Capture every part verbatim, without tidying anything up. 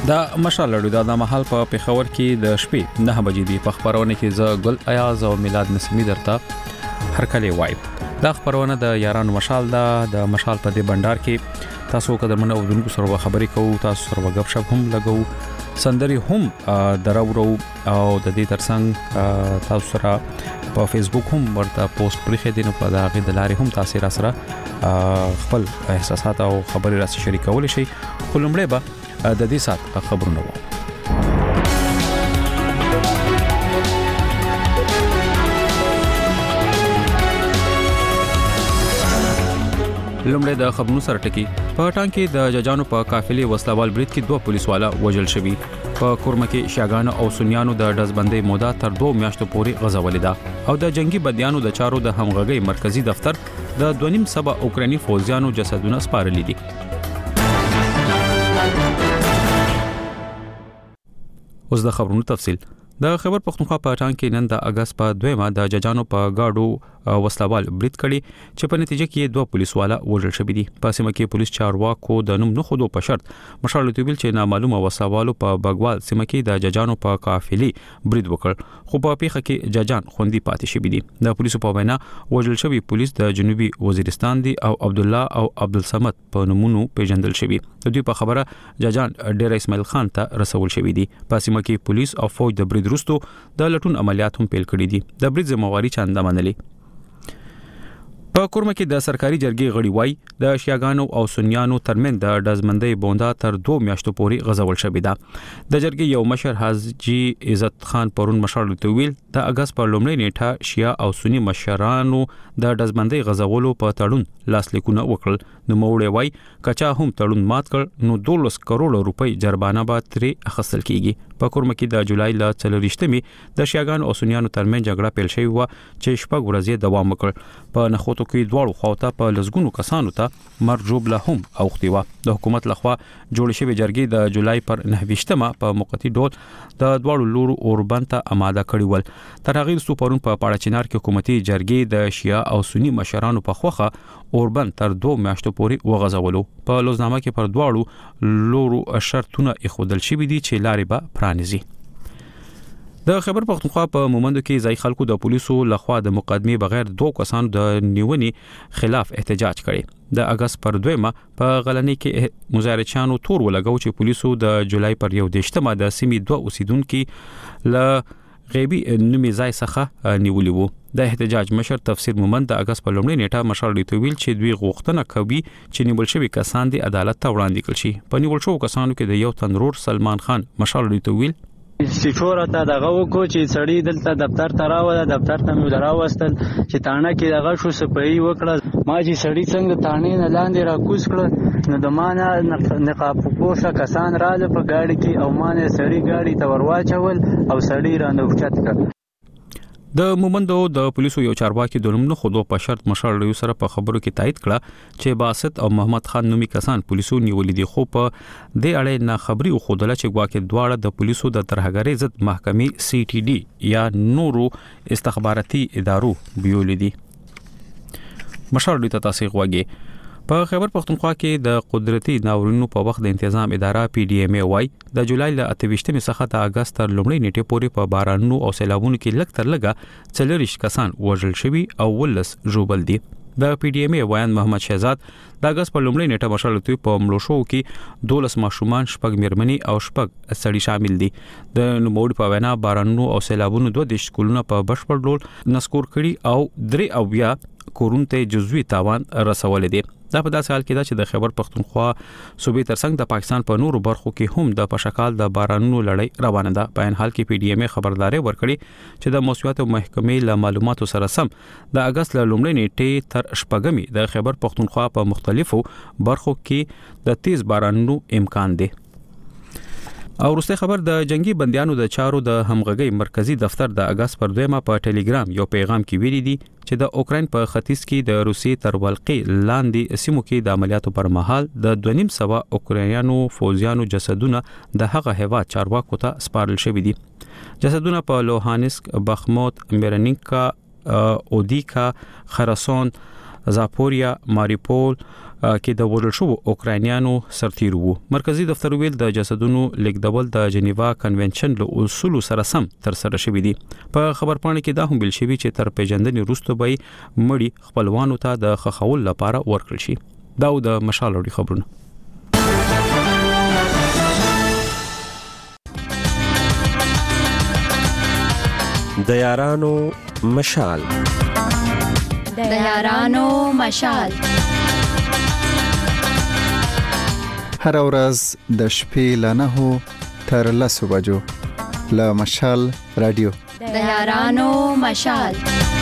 دا مشال لړو د محل په پیښور کې د شپې نه بجې دی په خبرونه کې ز ګل ایاز او میلاد نسمی درته هر کله وای دا خبرونه د یارانو مشال دا د مشال په دې بندر کې تاسو قدرمنه ودونکو سره خبرې کوو تاسو سره غب شپ هم لګو سندري هم دراورو او د دې ترڅنګ تاسو سره په فیسبوک هم ورته پوسټ پرې خېدنه په داغه د لارې هم تاسو را سره خپل احساسات او خبرې را سره شریکول شي خلمړې به د دې سات خبرونه وو لومړی د خبرونو سره ټکی په ټانګ کې د ججانو په قافلې وسلوال برید کې دوه پولیس والا وژل شوي په کورمه کې شیاګانو او سنیانو د دزبندۍ موده تر دوه میاشتو پورې غځولې ده او د جنگي بدیانو د چارو د همغږي مرکزی دفتر د دوه نیم سبا اوکراني فوجیانو جسدونه سپارلي دي. اوس د خبرونو تفصیل د خبر پښتونخوا په ټانګ کې نن د اگست په دویمه د ججانو په گاډو وسلوال برید کړي چې په نتیجه کې دوه پولیس والا وژل شوي دي په سیمه کې پولیس چارواکو د نوم نه خودو په شرط مشال توبیل چې نامعلومه وسلوالو په بغوال سیمه کې د ججانو په قافلې برید وکړ خو په پیښه کې ججان خوندي پاتې شوي دي د پولیسو په وینا وژل شوي پولیس د جنوبي وزیرستان دي او عبد الله او عبد الصمد په نومونو پیژندل شوي د دوی په خبره ججان ډیر اسماعیل خان ته رسول شوي دي په سیمه کې پولیس او فوج د برید وروسته د لټون عملیات هم پیل کړي دي د برید ذمہواری چاندا منلې په کورمه کې د سرکاري جرګې غړي وای د شیاګانو او سنیانو ترمن د دزمندۍ بوندا تر دوه میاشتو پورې غځول شوې ده د جرګې یو مشر حاجی عزت خان پرون مشال تویل د اگست پر لومړۍ نیټه شیا او سنی مشرانو د دزمندۍ غځولو په تړون لاسلیکونه وکړل نو موړې وای کچا هم تړون مات کړ نو دولس کروڑ روپۍ جرمانه به ترې اخیستل کیږي په کورمه کې د جولای ل څلورشتمې د شیاګانو او سنیانو ترمن جګړه پیل شوې و چې شپږ ورځې دوام وکړ په نخوتو کې دواړو خواته په لزګونو کسانو ته مرجوب له هم اوختي و د حکومت لخوا جوړ شوی جرګې د جولای پر نهویشتمه په موقتی ډول د دواړو لورو اوربند ته آماده کړی ول تر هغه وروسته پرون په پاړه چنار کې حکومتي جرګې د شیا او سنی مشرانو په خوخه اوربند تر دوه میاشتو پورې وغځولو په لوزنامه کې پر دواړو لورو شرطونه اخودل شوی دي چې لارې به پرانیزي د خبر پښتونخوا په مومندو کې ځای خلکو د پولیسو لخوا د مقدمه بغیر دوه کسانو د نیونې خلاف احتجاج کړي د اگست پر دویمه په غلنۍ کې مظاهرچیانو تور ولګاو چې پولیسو د جولای پر یو دیشتمه د سیمې دوه اوسیدونکو ل غیبی نومي ځای څخه نیولې وو د احتجاج مشر تفسیر مومند د اگست په لومړۍ نیټه مشال تویل چې دوی غوښتنه کوي چې نیول شوی کسان د عدالت ته وړاندې کړي شي په نیول شوی کسانو کې د یو تنرور سلمان خان مشال تویل سفور ته دغه وکړو چې سړی دلته دفتر ته راوړل دفتر ته مې راوستل چې تانه کې دغه شو صفائی وکړه ما چې سړی څنګه تانه نه لاندې را کوز کړ نو د مانه نقاب پوښه کسان رااله په گاډي کې او مانه سړی گاډي ته ورواچول او سړی را نوښت کړ د مومندو د پولیسو یو چارواکي د نوم خودو په شرط مشال ریو سره په خبرو کې تایید کړه چې باسط او محمد خان نومي کسان پولیسو نیولې دي خو په دې اړه نه خبري او خودله چې گواکې دواړه د پولیسو د ترهګرۍ ضد محکمې سی ټي ډي یا نورو استخباراتي ادارو بیولې دي مشال ریو ته تاسو غواګي په خبر پښتونخوا کې د قدرتي ناورینونو په وخت د تنظیم اداره پی ډی ایم ای وای د جولای ل اتهشتمې څخه د اگست تر لومړۍ نیټې پورې په بارانونو او سیلابونو کې لږ تر لږه څلوریش کسان وژل شوي او ولس ژوبل دي د پی ډی ایم ای وایان محمد شهزاد د اگست په لومړۍ نیټه مشال توی په ملو شو کې دولس ماشومان شپږ میرمنې او شپږ سړي شامل دي د نوموړي په وینا بارانونو او سیلابونو دوه د شکلونو په بشپړ ډول نسکور کړي او درې او بیا کورونته جزوی تاوان رسول دي دا په داسې حال کې دا چې د خبر پښتونخوا صوبې ترڅنګ د پاکستان په نورو برخو کې هم د پشکال د بارانونو لړۍ روانه ده په ان حال کې پی ډی ایم ای خبرداري ورکړي چې د موسمیات محکمې له معلوماتو سره سم د اگست ل لومړۍ نیټې تر شپږمې د خبر پښتونخوا په مختلفو برخو کې د تیز بارانونو امکان دی او وروسته خبر د جنگي بنديانو د چارو د همغږي مرکزی دفتر د اگست پر دویمه په ټلګرام یو پیغام کې ویلي دي چې د اوکرين په ختیځ کې د روسي تر ولقې لاندې سیمو کې د عملیاتو پر مهال د دوه نیم سوا اوکرانیانو فوجیانو جسدونه د هغه هیواد چارواکو ته سپارل شوی دي جسدونه په لوهانسک بخموت میرنینکا اودیکا خراسان زاپوریا ماریپول کې د وژل شو اوکرانیانو سرتیر وو. مرکزی دفتر ویل د جسدونو لیکدول د جنیوا کنونشن له اصول سره سم تر سره شوی دی. په خبرپاڼه کې دا هم ویل شوی چې تر پیژندنې وروسته به مړي خپلوانو ته د خخول لپاره ورکړل شي. دا د مشال وړي خبرونه. د یارانو مشال د یارانو مشال هر ورځ د شپې له نهو تر لسو بجو له مشال رادیو د یارانو مشال.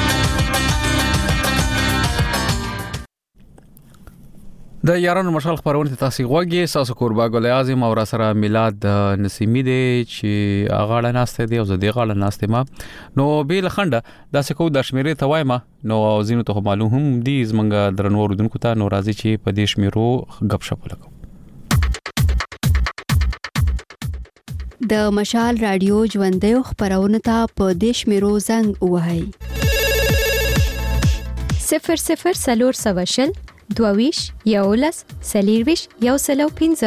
د یارانو مشال خبرونه ته تاسو غوږی ساسو قربا ګل اعظم او را سره میلاد نسیمی دی چې اغاړه ناشته دی او زه غاړه ناشته ما نو بیل خنده د سکو د شمیرې ته وایم نو زینو ته معلوم هم دی زمنګ درنور دونکو ته نو راځي چې په دې شمیرو غب شپ لګو. د مشال رادیو ژوندې خبرونه ته په دې شمیرو زنګ وهاي صفر صفر سلور سوشل دوویش یولس سلیرویش یو سلو پینزه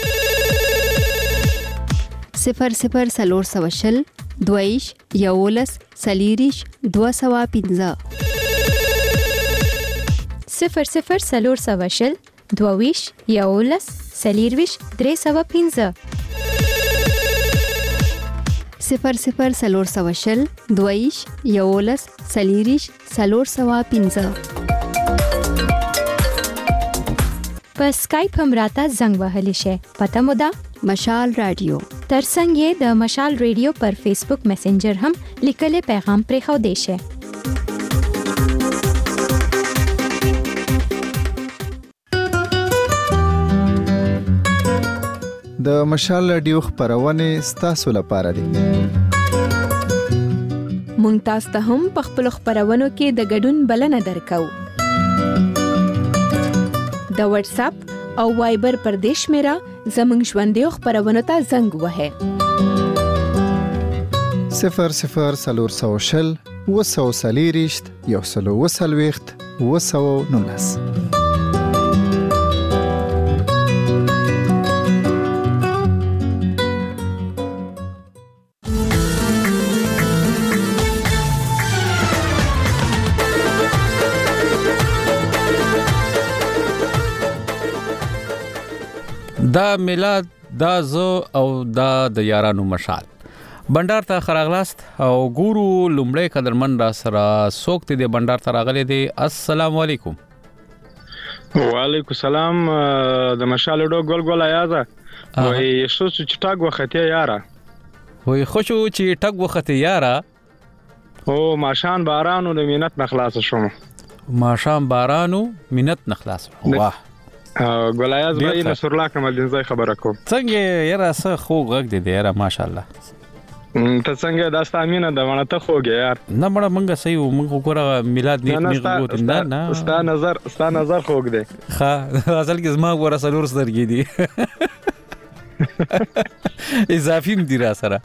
صفر صفر سلور سوشل دوویش یولس سلیریش دو سوا پینزه صفر صفر سلور سوشل دوویش یولس سلیرویش درې سوا پینزه صفر صفر سلور سوشل دوویش یولس سلیریش سلور سوا پینزه. په سکایپ هم راته زنګ وهلی شي. پته مو ده مشال رادیو. ترڅنګ یې د مشال رادیو پر فیسبوک میسنجر هم لیکلي پیغام پرې خو دی شي. د مشال رادیو خبرونه ستاسو لپاره دي. مونږ تاسو ته هم په خپل خبرونو کې د ګډون بلنه درکو. د واتس اپ او وایبر پر دیش میرا زمنګ ژوندې خبرونه ته زنګ وهه صفر صفر سلور سوشل وسو سلیریشت یو سلو وسلويخت وسو نونس. دا میلاد دا زو او دا د یارانو مشال بندر ته خراغلاست او ګورو لومړی قدرمن را سره سوکت دی بندر ته راغلی دی. السلام علیکم. وعلیکم السلام. د مشال ډو ګل ګل یازه وای شو چې ټاګ وخته یاره وای خوشو چې ټاګ وخته یاره او ماشان بارانو د مینت نخلاص شوم ماشان بارانو مینت نخلاص واه ګلایاز وای نصر الله کمال ځای خبره کوم. څنګه یاره څه خو غږ دی یاره ماشاءالله. ته څنګه دا ستامینه د ونه ته خوګه یار نه مړه منګه صحیح منګه ګوره میلاد نیک نیک غوت نه نه ستا نظر ستا نظر خوګ دی ها اصل کې زما ګوره سلور سترګې دي اضافي مدیر سره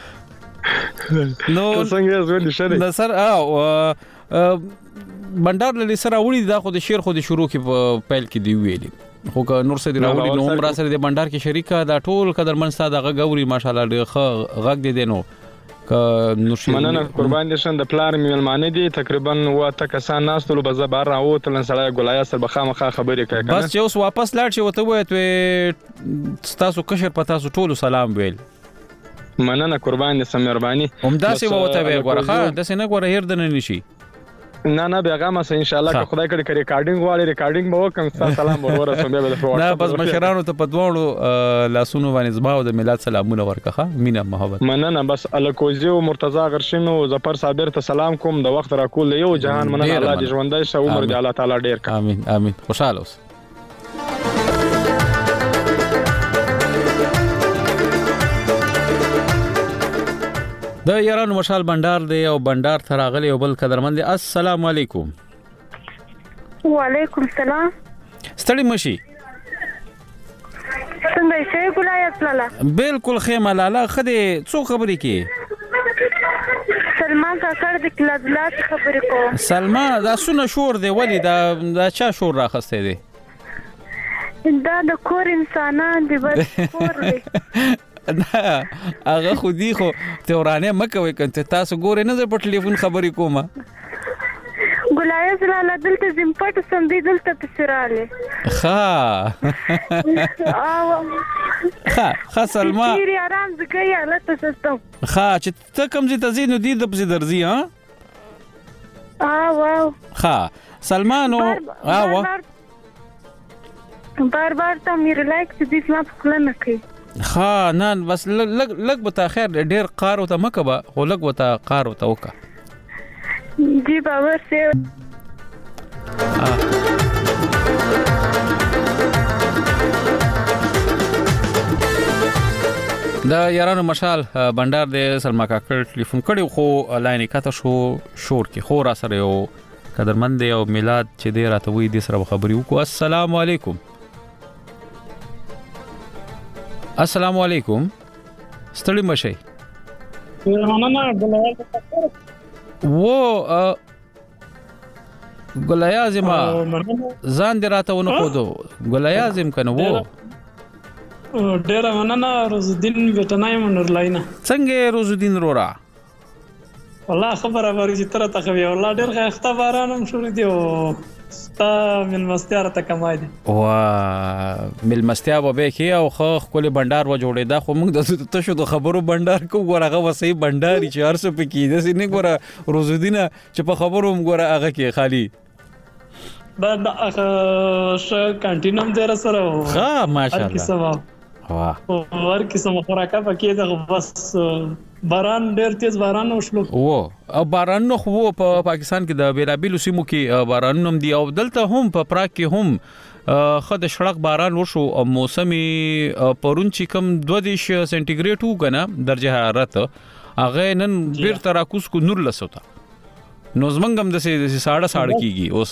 نو څنګه زوی نشره نه سر او بندر للی سره وړي دا خو د شیر خو د شروع کې پیل کې دی ویلي خو که نور څه دی راوړي نو عمر سره د بندر کې شریکه دا ټول قدرمن ساده غوري ماشاءالله ډېر غږ دی دینو ک نو مننه قربان دي شند پلار میلمانه دي تقریبا واته کسان ناستلو به زبر راو تل سره ګلایا سره بخامخه خبرې کوي بس چې اوس واپس لاړ شي وته وې تاسو کشر پتا تاسو ټول سلام ویل مننه قربان دي سم مهرباني همداسې وته وې ګورخه د سینه ګوره هیر دنه نشي نه نه بیا غما سه ان شاء الله که خدای کړي ریکارډینګ والی ریکارډینګ به وکم تاسو سلام ورسوم بیا به فورا نه بس مشرانو ته په دوړو لاسونو باندې زما او د میلاد سلامونه ورکخه مینا محبت مننه بس الکوزی او مرتضی غرشینو ظفر صابر ته سلام کوم د وخت را کول یو جهان مننه الله دې ژوندۍ شه عمر دې الله تعالی ډیر کا امين امين خوشاله اوس د یارانو مشال بندر دی او بندر تراغلی او بل قدرمن دی. السلام علیکم. وعلیکم السلام. ستړي مشي څنګه شي ګلایت لاله بالکل خیمه لاله خدي څو خبرې کی سلمان کاکړ د کلابلات خبرې کوم. سلمان دا سونه شور دی ولی دا دا چا شور راخسته دی؟ دا د کور انسانان دی بس کور دی. دا هغه خو دی خو تورانه مکوي کنه تاسو ګورې نه په ټلیفون خبرې کومه. ګلایز لاله دلته زم پټ سم دی دلته پسراله. ها او ها ها سلمان ډیر آرام ځکه حالت سستم. ها چې ته کوم ځای ته ځې نو دی د پسې درځي ها. اه واو ها سلمان او اه وا بار بار ته مې ریلیکس دي ما خپل نه کوي. ها نه بس لګ لګ به تا خیر ډیر قار او ته مکبه خو لګ وته قار او ته وکا. جی باور سے دا یارانو مشال بندر د سلما کاکړ ټلیفون کړي خو لاین کاته شو شور کې خو را سره یو قدرمند او میلاد چې دی راته وې د سره خبري وکړو. السلام علیکم. السلام علیکم. ستړي مشي wo ګلایازم ځان دې راته ونه خو دو ګلایازم کنه wo ډیر مننه روزدین وټنای منور لاینا څنګه روزدین رورا والله خبره ورې چې تر ته خو والله ډیر ښه بارانم شروع دی او ستا من مستیار ته کمای دي وا مل مستیا به کې او خو خپل بندر و جوړې دا خو موږ د تاسو د خبرو بندر کو ورغه وسې بندري چې هر څه پکې د سینې ګوره روزدینه چې په خبرو موږ ګوره هغه کې خالی دا د ش کانټینم در سره ها ماشاءالله واه ور قسم خوراکه پکې دا بس باران ډېر تیز باران وشلو وو او باران نو خو په پاکستان کې د بیرابیلو سیمو کې باران نوم دی او دلته هم په پراګ کې هم خد شړق باران وشو او موسمي پرون چې کم دوه دیش سنټیګریډ وکنه درجه حرارت هغه نن بیر تراکوس کو نور لسوتا نو زمنګم د سي ساړه ساړه کیږي اوس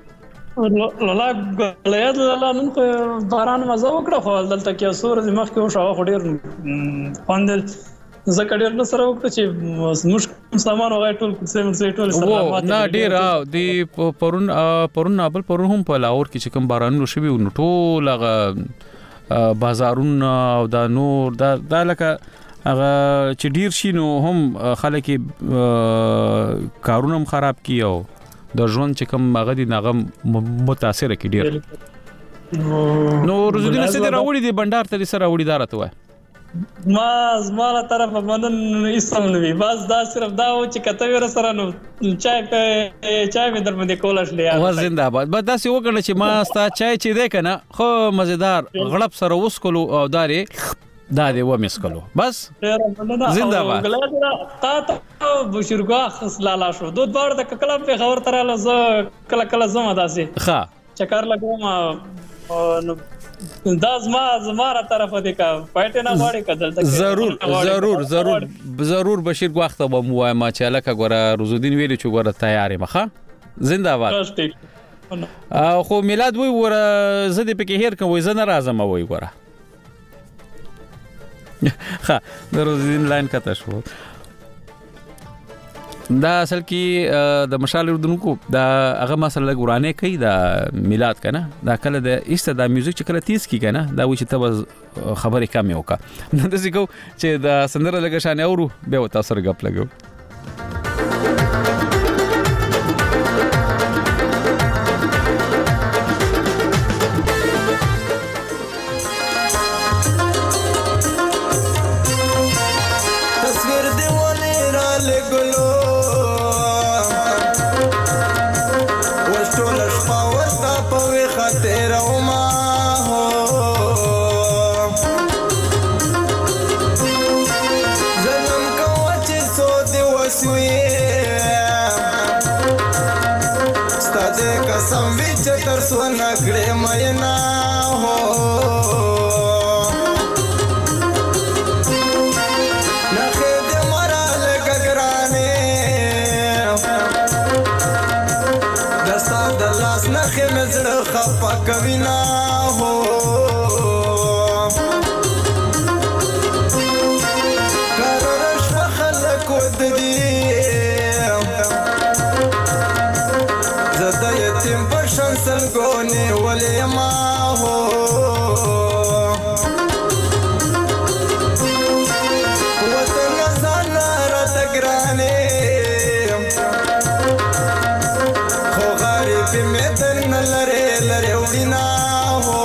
لالا غلیات لالا نن باران مزه وکړه خو دلته کې سور مخ کې وشو خو ډیر پاندل زکه ډیر نو سره وکړه چې مشکل سامان وغه ټول سیم ټول سلامات نه ډیر دی پرون پرون ابل پرون هم په لاور کې چې کوم باران وشوي نو ټول هغه بازارونه او دا نور دا د لکه هغه چې ډیر شي نو هم خلک کارونه خراب کیو د ژوند چې کوم هغه دي ناغه متاثر کی ډیر نو روزدین سره راوړي دي بندر ته سره راوړي دارته وای ما زموږه طرف باندې ایستم نو بس دا صرف دا و چې کته ور سره نو چای په چای مې در باندې کولش لیا و زنده‌باد بس دا سی وکړه چې ما ستا چای چې ده کنه خو مزیدار غړپ سره وسکلو او داري دا دی و مسکلو بس زنده‌باد تا ته بشرګه خصلاله شو دوه بار د کلب په خبر تراله ز کله کله زما داسي ښه چکر لګوم نو دا زما زماره طرف دې کا پټ نه وړي کدل ضرور ضرور ضرور ضرور بشیر وخت به مو ما چې الکه ګوره روزدین ویل چې ګوره تیارې مخه زنده‌باد خو میلاد وی ور زدي پکې هیر کوي زنه راځم وای ګوره ها د روزدین لاین کته شو دا اصل کې د مشال اردنکو دا هغه مسله ګورانه کوي دا میلاد کنه دا کله د ایست دا میوزیک چې کله تیز کی کنه دا و چې ته خبرې کم یو کا نو د زیکو چې دا سندره لګه شانه اورو به تاسو سره غپ لګو کبینا ہو کرش خلق ود دی ګرانې خو غریب مې در نه لرې لرې وړینا هو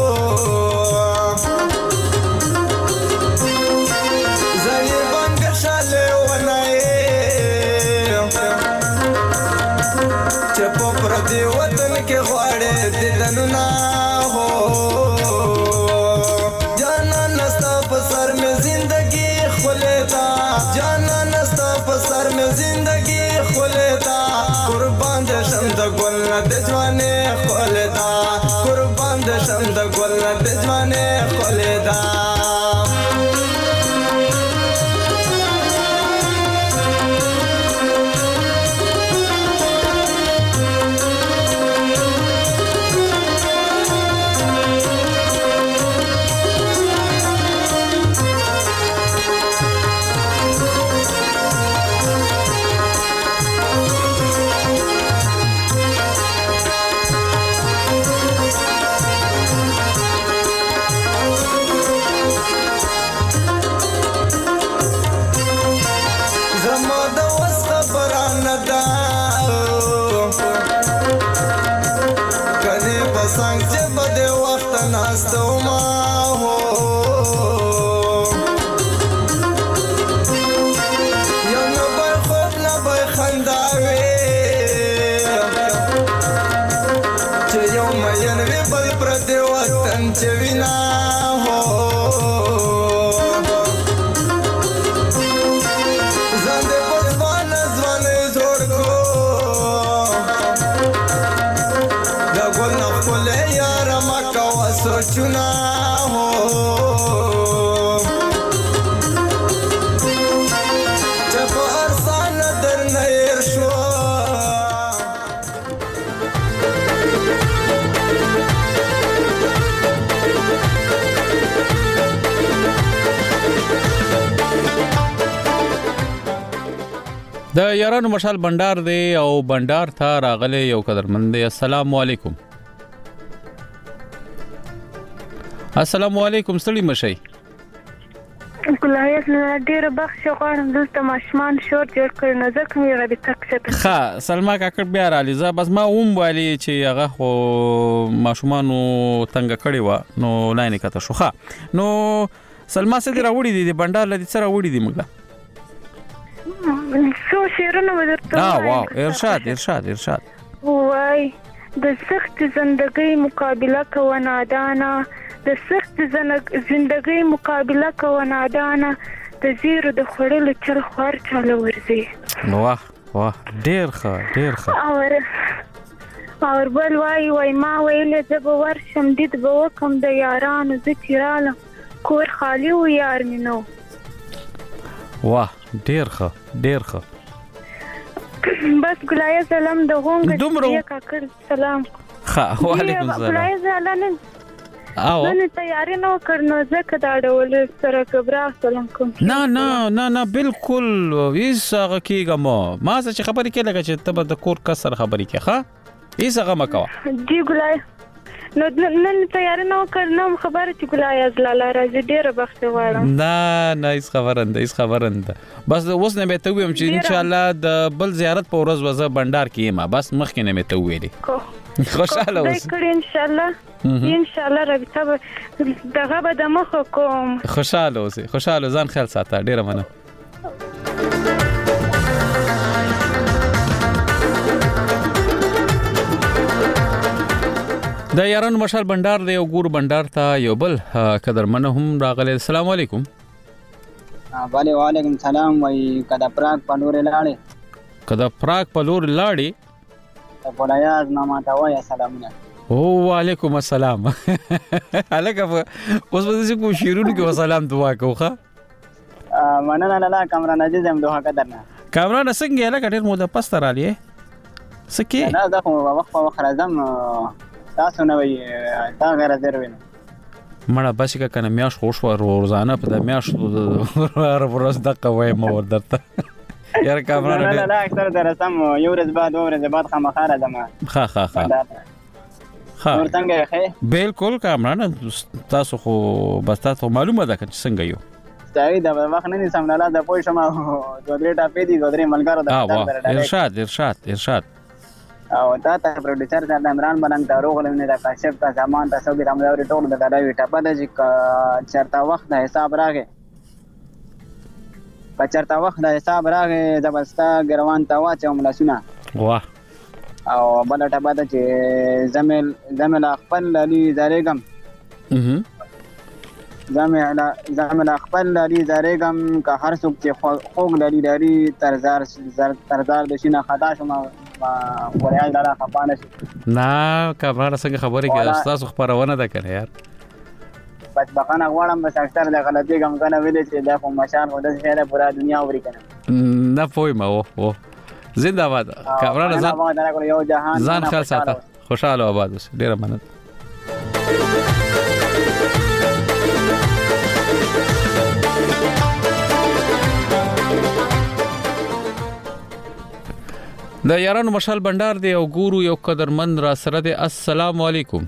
زنې بنګ شالې ونایې چې په پردي وطن کې غواړې دیدنونه هو جانا نستا په سر مې زندگی خولېدا جانا نستا په سر مې زندگی خولېدا قربان دې شم د ګل نه د ځوانې خولېدا قربان دې شم د ګل نه د ځوانې خولېدا د یارانو مشال بندر دی او بندر ته راغلی یو قدرمند دی. السلام علیکم. السلام علیکم ستړي مشي. ګلایت نه ډیر بخښ غواړم دلته ماشمان شور جوړ کړ نظر کوم یو غوډه تکسه ښه سلمہ کاکړ بیا را لیزه بس ما اوم والی چې هغه خو ماشومانو تنګ کړي و نو لاینه کته شو. ښه نو سلمہ سره راوړي دي بندر لدی سره راوړي دي موږ سو شیرونه ودرته. اه واو ارشاد ارشاد ارشاد وای د سخت زندګۍ مقابله کوه نادانا د سخت زندګۍ مقابله کوه نادانا د زیرو د خړلو چل خور چاله ورځي. واه واه ډیر ښه ډیر ښه. اور اور بل وای وای ما ویل زب ورشم دید به وکم د یارانو ز چیراله کور خالی و یار مینو. واه ډیر ښه ډیر ښه. بس ګلای سلام د غونګ دومره کاکړ سلام. ها وعلیکم السلام. ګلای سلام او نن تیاری نو کړنو زکه دا ډول سره کبرا سلام کوم. نه نه نه نه بالکل هیڅ هغه کېږه ما ما څه خبرې کې لګه چې ته د کور کسر خبرې کې ښه هیڅ هغه مکوه. جی ګلای نو نن تیاری نو کړنم خبره چې ګلای از لاله راځي ډیره بخښ غواړم. نه نه هیڅ خبرنده هیڅ خبرنده بس اوس نه به ته ویم چې ان شاء الله د بل زیارت په ورځ وزه بندر کې ما بس مخکې نه مې ته ویلې. خوشاله اوس ان شاء الله ان شاء الله رابطه دغه به د مخ کوم. خوشاله اوسې خوشاله ځان خیال ساته ډیره مننه. د یارانو مشال بندر دی او ګور بندر ته یو بل قدرمن هم راغلی. السلام علیکم. بله وعلیکم سلام. وای کدا پراګ په لور لاړې کدا پراګ په لور لاړې ته بولایاز نامه تا وای سلامونه. او وعلیکم السلام. الګه اوس به څه کو شیرونو کې سلام دعا کوخه. مننه لاله کامران عزیز هم دوه قدرنه. کامران څنګه الګه ډیر مو د پستر علي سکه نه دا خو وخت په وخت راځم تاسو نه وي تا غیر زروینه مړه بس کا کنه میاش خوش و روزانه په د میاش ورځ د قوي مو ورته یار کامران نه نه اکثر درسم یو ورځ بعد او ورځ بعد خامخاره دمه. ها ها ها ها نور څنګه ښه بالکل کامران تاسو خو بس تاسو معلومه ده چې څنګه یو چای د وخت نه سم نه د پوه شم دوه درې ټاپې دي دوه درې ملګرو د ارشاد ارشاد ارشاد او دا ته پروډوسر د عمران بلنګ ته روغلم نه د کاشف ته زمان ته سو ګرام لوري ټول د غړاوي ټاپه د چې چرته وخت د حساب راغی په چرته وخت د حساب راغی زبستا ګروان ته واچوم لاسونه واه او بل ټاپه د چې زمل زمل خپل علي زارګم زمل زمل خپل علي زارګم که هر څوک چې خوګ لري لري ترزار ترزار د شینه خطا شوم ما وریا دلا خپانه نه کبره څنګه خبره کې استاد خبرونه ده کنه یار بس بخانه غواړم بس اکثر د غلطي کوم کنه ویلې چې دا کوم مشان خو د شهره پورا دنیا اوري کنه نه پوي ما او او زنده باد کبره ځان ځان خل ساته خوشاله آباد اوسه ډیره مننه د یارانو مشال بندر دی او ګورو یو قدرمن را سره دی. السلام علیکم.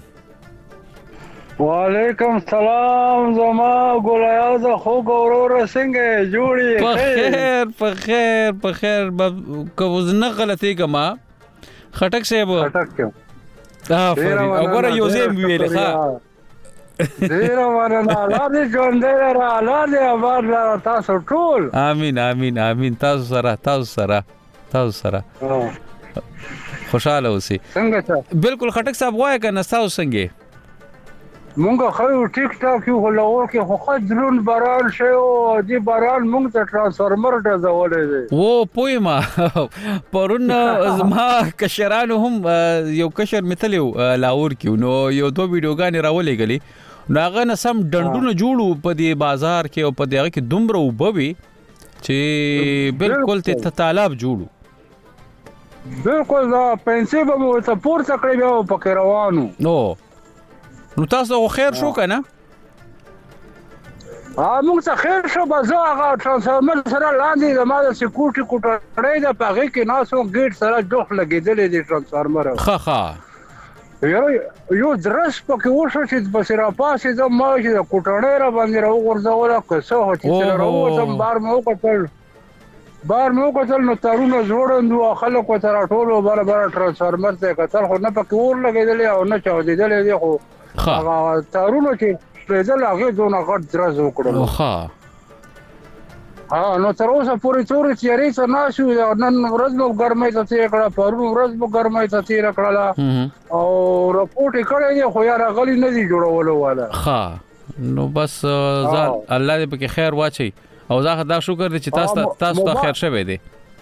وعلیکم سلام زما ګولایاز خو ګورور څنګه جوړی په خیر په خیر په خیر کوز نه غلطی کما خټک صاحب خټک اه وګوره یو زم ویل ښه ډیر ورنه الله دې ژوندې را الله دې آباد را تاسو ټول امين امين امين تاسو سره تاسو سره تاسو سره خوشاله اوسئ. څنګه بالکل خټک صاحب وای کنه تاسو څنګه مونږه خو ټیک ټاک یو لاور کې خو خدرون باران شو دی باران مونږ ته ترانسفارمر ته ځولې دي و پویما پرون زما کشران هم یو کشر مثلیو لاور کې نو یو دوه ویډیوګان راولې غلي ناغه نه سم ډندونه جوړو په دی بازار کې او په دغه کې دومره وبوي چې بالکل ته طالب جوړو بالکل دا پنځه به مو ته پور څکړې به پکې روانو نو نو تاسو خیر شو کنه ا موږ څه خیر شو بازو هغه ترانسفارمر سره لاندې د مال سکیورټي کوټړې د پغې کې ناسو ګیټ سره جوخ لګېدلې دي ترانسفارمر خا خا یو یو درس پکې وشو چې په سره پاسې د ما چې د کوټړې را باندې راوغورځول که څه چې راوځم بار مو کتل بار مو کتل نو تارونه جوړندو خلکو تر ټولو بار بار ترانسفارمر ته کتل خو نه پکې ور لګېدلې او نه چاودېدلې دي خو هغه تارونه چې پرېدل هغه دونه غټ درز وکړل ها ها نو تر اوسه پورې تورې تیارې څه ناشو نن ورځ مو ګرمۍ ته تیر کړه پرون ورځ مو ګرمۍ ته تیر کړه او رپورټ کړی دی خو یار غلی نه دی جوړولو والا ها نو بس ځان الله دې پکې خیر واچي او زه دا شکر دې چې تاسو تاسو ته خیر شوه دی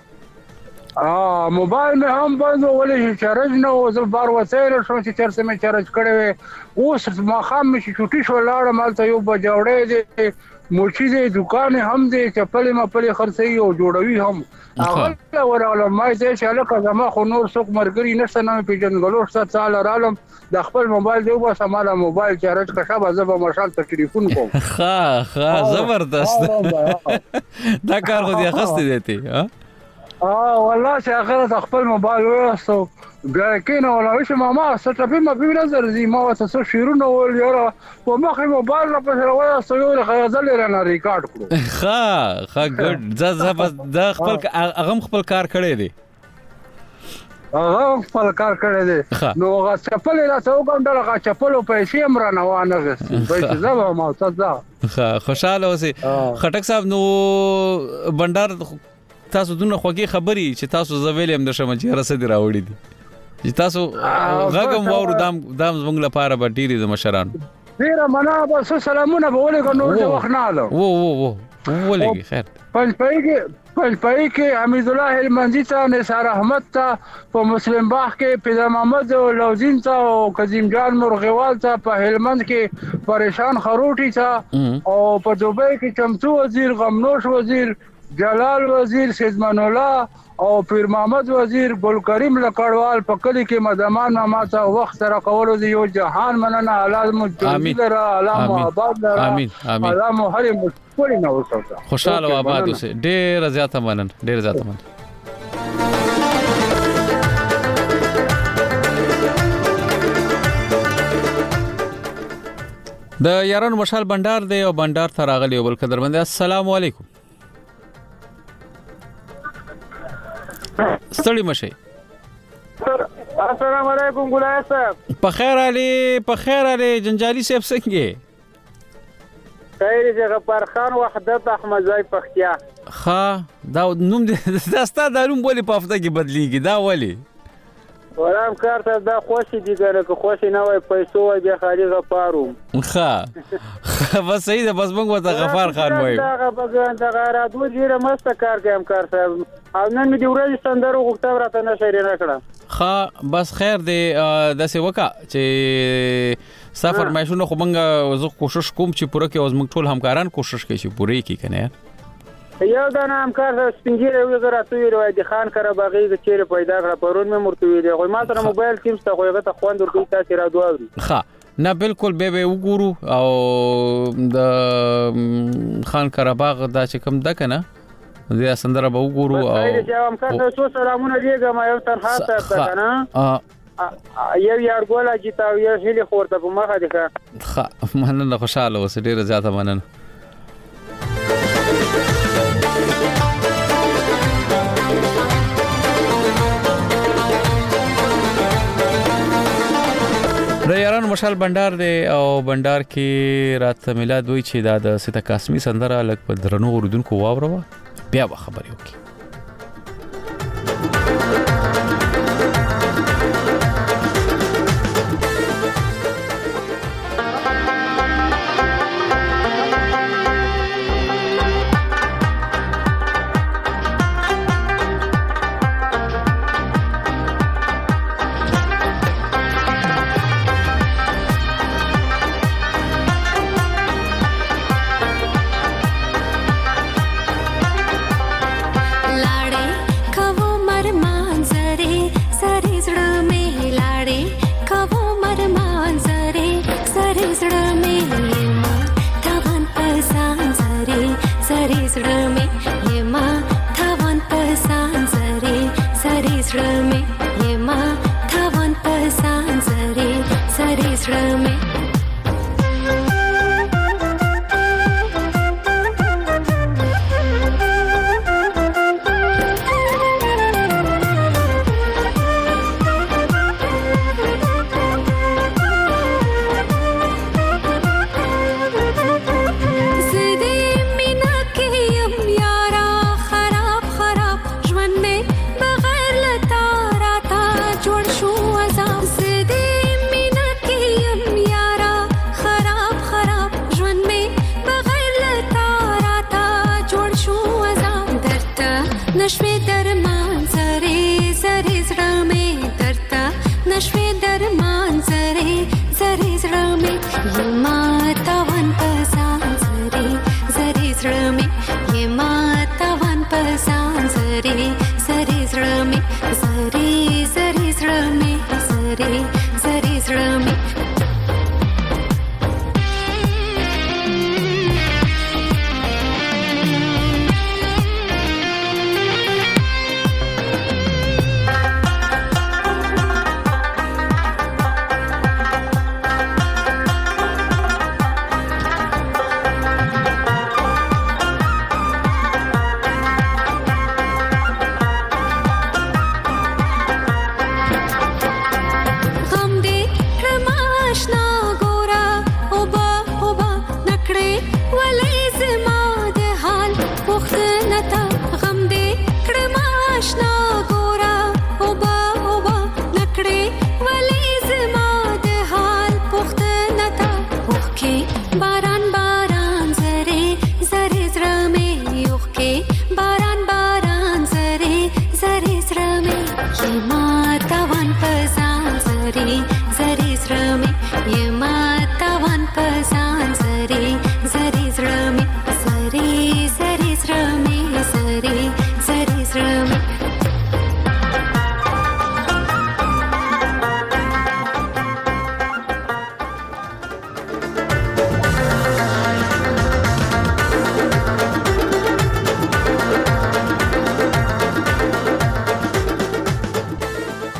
ا موبایل مې هم بند ولې چارج نه و زه بار وسایل شو چې چرته مې چارج کړې اوس ما خام مې چټي شو لاړ مالته یو بجاوړې دي موچی دې دکان هم دې چپل ما پلي خرڅي او جوړوي هم هغه وراله ما دې چې لکه زما خو نور څوک مرګري نشته نه پیژنګلو څه تعال رالم د خپل موبایل دی وبا سماله موبایل چارج کښه به زه به مشال ته ټلیفون کوم ها ها زبردست دا کار خو دې خسته دیتی ها اه والله چې هغه د خپل موبایل وستو بیا کینه ولا چې ماما ستړي ما په نظر دي ما تاسو شیرونه ول یاره په مخه موبایل نه په سره وایي یو غزل لرنه ریکارډ کړو ښه ښه ګډ ز ز د خپل هغه خپل کار کړی دی هغه خپل کار کړی دی نو هغه چپل لا څو ګڼه هغه چپل په شي امر نه وانه به زما ما تاسو ښه خوشاله اوسئ. خټک صاحب نو بندر تاسو دونه خوږی خبري چې تاسو زویلم د شمه چې رسد راوړي دي چې تاسو غږم وورو دام دام زموږ لپاره به ډیری د مشران ډیره منا بس سلامونه به ولګو نور د وخت نه اله وو وو وو ولګي خیر پنځ پای کې پنځ پای کې حمید الله هلمندي ته نثار احمد ته په مسلم باغ کې پیدا محمد لوزین ته او قزیم جان مرغوال ته په هلمند کې پریشان خروټي ته او په دوبۍ کې چمتو وزیر غمنوش وزیر جلال وزیر سیدمان الله او پیر محمد وزیر ګل کریم لکړوال په کلی کې مدمان ما ته وخت سره کولو دی یو جهان مننه الله مو جوړ لرا الله مو آباد لرا امين امين الله مو هر مشکل نه وسوته خوشاله او آباد اوسه ډیر زیاته منن ډیر زیاته منن. د یارانو مشال بندر دی او بندر ته راغلی او بل قدرمند السلام علیکم ستړي مشه السلام علیکم ګلای صاحب په خیر علي په خیر علي جنجالي صاحب څنګه خیر دې غفار خان وحدت احمد زای پختیا ها دا نوم دې دا ستاسو د نوم بولی په هفته کې بدلیږي دا ولی ورام کارته دا خوشي دي کنه که خوشي نه وای پیسو وای بیا خالي غفاروم ښه بس صحیح ده بس موږ وته غفار خان وای دا غبګان دا غاره دوه ډیره مست کار کوم کار صاحب او نن مې دی ورځ سندرو غوښتم راته نشری نه کړه ښه بس خیر دی د څه وکا چې سفر مېشونو خو موږ زه کوشش کوم چې پوره کې اوس موږ ټول همکاران کوشش کوي چې پوره کې کنه یو دا نام کار سپینګیره یو زرا توی روای د خان کرا باغی د چیرې پیدا کړ پرون مې مرتوی دی خو ما سره موبایل کیم څه خو هغه ته خوند ورکړي تاسو را دوه ښه نه بالکل به به وګورو او د خان کرا باغ دا چې کوم د کنه د سندره به وګورو او یو هم کار څه سلامونه دیګه ما یو تنها ته کنه یو یار ګولا جتا یو هلي خورته په مخه دي ښه مننه خوشاله اوس ډیره زیاته مننه د یارانو مشال بندر دی او بندر کې رات میلاد وی چې دا د ستا قاسمی سندره لک په درنو اوردونکو واورو بیا به خبرې وکړي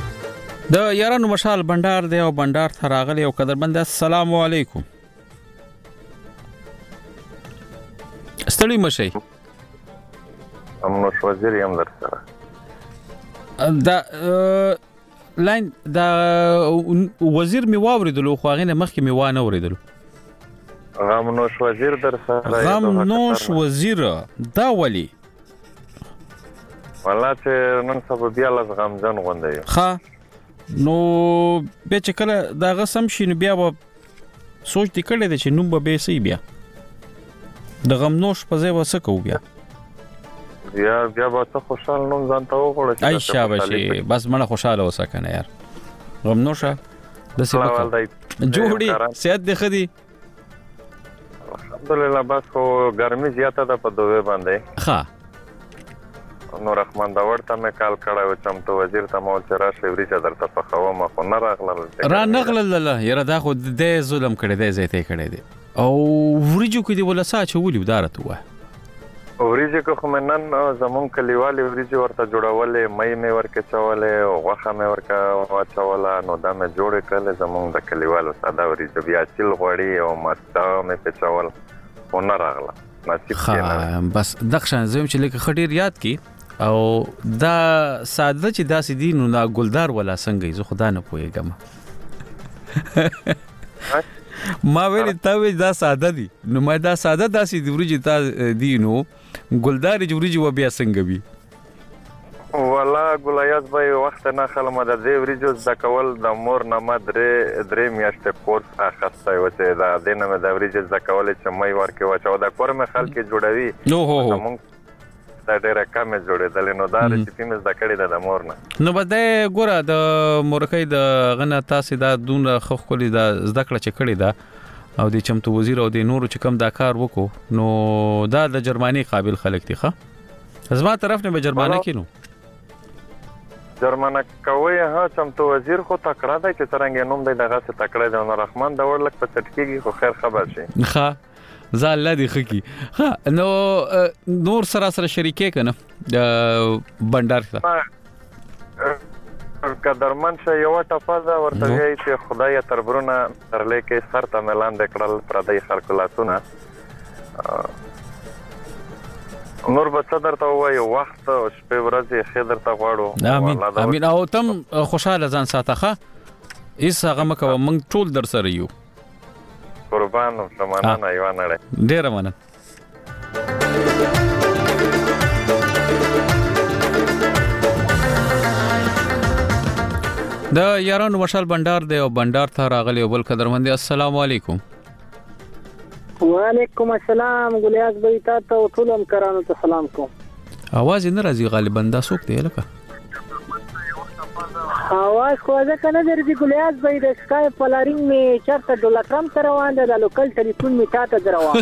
د یارانو مشال بندر دی او بندر ته راغلی او قدرمند السلام علیکم ستړي مشي امنوش وزیر هم در سره دا لاین دا وزیر می واوریدلو خو هغه مخکې می وانه اوریدلو غمنوش وزیر در سره غمنوش وزیر دا ولی والله چې نن سبا بیا لاس غمجن غونډه ښه نو به چې کله دا غسم شي نو بیا به سوچ دې کړی دی چې نوم به به سي بیا د غمنوش په ځای وسه کو بیا بیا بیا به ته خوشاله نوم ځان ته وغوړې ای شاباشي بس مړه خوشاله اوسه کنه یار غمنوشه د سبا جوړي صحت دې خدي الحمدلله بس خو ګرمي زیاته ده په دوه باندې ښه نو رحمان داور ته مې کال کړو چې تم وزیر ته مول چې راشه وريچا درته په خوا ما خو نه راغله را نغله له یره دا خو د ظلم کړي دی زیته کړي دی او وريجو کې دی ولا ساچ ولي ودارته وای وريجو که خو منن زمون کلیوالي وريجو ورته جوړولې مې مې ورکه چولې او غوخه مې ورکه واچوله نو دا مې جوړ کړل زمون د کلیوالو ساده وريجو بیا چیل غوړی او مستا مې په چول و نه راغله نصیب کینه بس دښه زم چې لکه خډیر یاد کی او دا ساده چې داسې دي نو نا ګلدار ولا څنګه زه خدا نه پوهیږم ما ویل تا وی دا ساده دي نو ما دا ساده داسې دی ورجی تا دی نو ګلدار جوړیږي و بیا څنګه وی والله ګلایاز به وخت نه خلمه د دې ورجو ځکول د مور نه مدرې درې میاشتې کورس اخسته و چې دا دینه مې د ورجو ځکول چې مې ورکه و چې دا کورمه خلک جوړوي نو هو دا ډېر کم جوړېدل نو دا چې فیمز د کړي د مور نه نو بده ګوره د مورکې د غنه تاسو دا دونه خخ کولې دا زده کړه چې کړي دا او د چمتو وزیر او د نورو چې کم دا کار وکړو نو دا د جرمانی قابل خلک دي ښه زما طرف نه به جرمانه کینو جرمانه کوي ها چمتو وزیر خو تکړه دی چې څنګه نوم دی دغه څه تکړه دی نو رحمان دا ورلک په چټکیږي خو خیر خبر شي ښه زال لدی خکی ها نو نور سره سره شریکې کنه بندر ته قدرمن شه یو ټفازه ورته وی چې خدای تربرونه ترلې کې سر ته ملان د کړل پردای خلکو لاسونه نور به صدر ته وای وخت او شپه ورځې خیدر ته غواړو امين امين او تم خوشاله ځان ساتهخه ایس هغه مکه موږ ټول در سره یو قربان زمانہ نه یو نه ډیر مننه د یارانو مشال بندر دی او بندر ته راغلی او بل قدرمن دی السلام علیکم وعلیکم السلام ګلیاز بای تا ته ټولم کرانو ته سلام کوم आवाज نه راځي غالبا دا څوک دی لکه आवाज خو ځکه نه درځي ګلیاز بای د سکای پلارینګ می چرته ډولر ترام تر روان دی د لوکل ټلیفون می تا ته دروان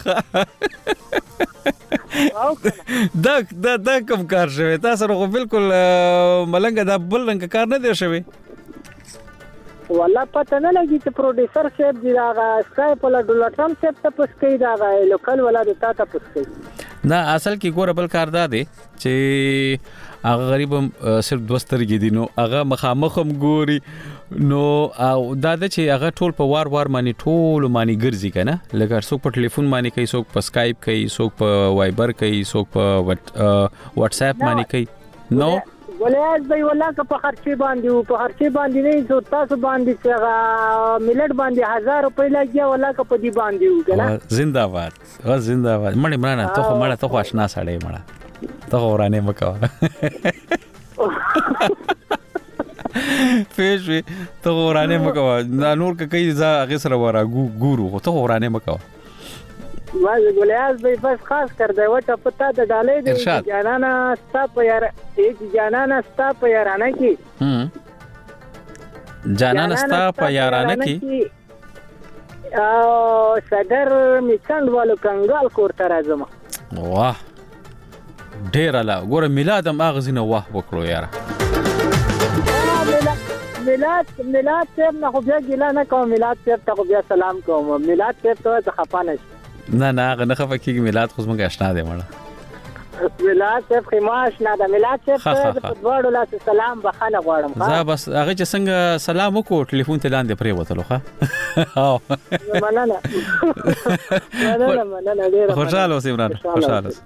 دا دا دا کوم کار شوی تاسو خو بالکل ملنګ دا بل رنګ کار نه دی شوی والله پته نه لګی چې پروډوسر صاحب دی دا سکای په ډولر ترام صاحب ته پسکی دا لوکل ولا د تا ته پسکی نه اصل کې ګور بل کار دا دی چې هغه غریب صرف دوسترګې دي نو هغه مخامخم ګوري نو او دا د چې هغه ټول په وار وار باندې ټول باندې ګرځي کنه لکه څوک په ټلیفون باندې کوي څوک په سکایپ کوي څوک په وایبر کوي څوک په واتس اپ باندې کوي نو ولایت به والله که په خرچي باندې او په خرچي باندې نه زو تاسو باندې چې ملت باندې هزار روپۍ لګیا والله که په دې باندې و کنه زنده‌باد غ زنده‌باد مړ مړ ته خو مړ ته خو آشنا سړی مړ ته ورانه مکو فېش ته ورانه مکو نور که کوي ځا هغه سره ورا ګورو ته ورانه مکو واز ګلیاز به بس خاص کر دی وټه پتا د ډالې دی جانانا ستا په یار ایک جانانا ستا په یارانه کې هم جانانا ستا په یارانه کې او صدر میچند والو کنګال کوړه راځم واه ډیر لا ګوره میلاد هم اغزنه واه وکړو یار میلاد میلاد صاحب نه خو بیا ګیلا نه کوم میلاد صاحب ته بیا سلام کوم میلاد صاحب ته خپانه نه نه هغه نه خفه کیږي میلاد خو زموږ آشنا دی مړه ملات صاحب خماش نه دا ملات صاحب په دواړو لاس سلام بخانه غواړم زه بس هغه چې څنګه سلام وکړو ټلیفون ته لاندې پرې وتلو ښه مننه مننه مننه ډیره خوشاله اوسې عمران خوشاله اوسې